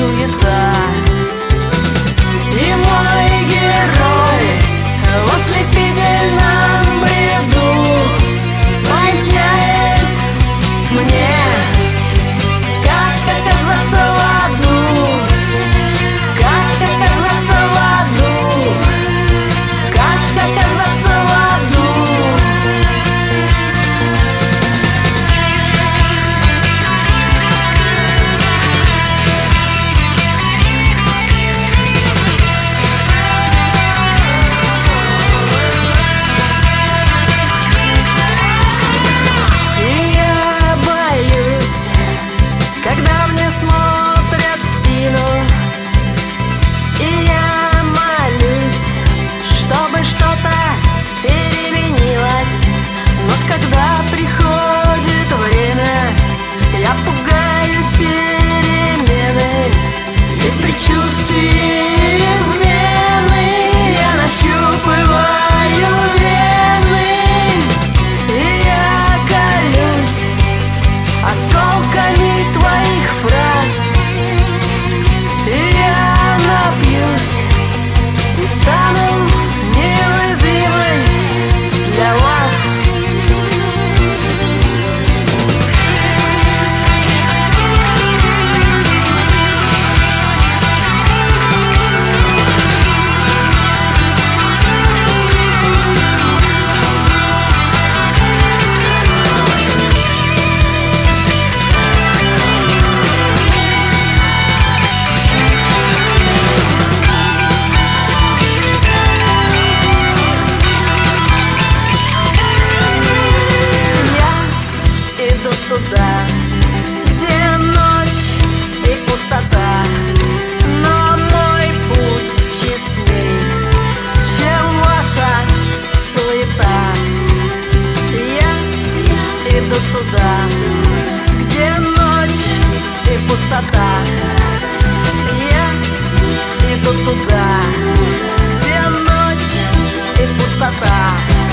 суета. И мой герой в ослепительном бреду поясняет мне, как оказаться в аду, как оказаться в аду, как оказаться в аду. И я боюсь, когда мне смотрят в спину, и я молюсь, чтобы что-то переменилось. Но когда приходит время, я пугаюсь перемены, и в предчувствии измены я нащупываю вены, и я колюсь осколками твоих фраз, и я напьюсь и стану неуязвимой для вас. Туда, где ночь и пустота, но мой путь честней, чем ваша суета. Я иду туда, где ночь и пустота. Я иду туда, где ночь и пустота.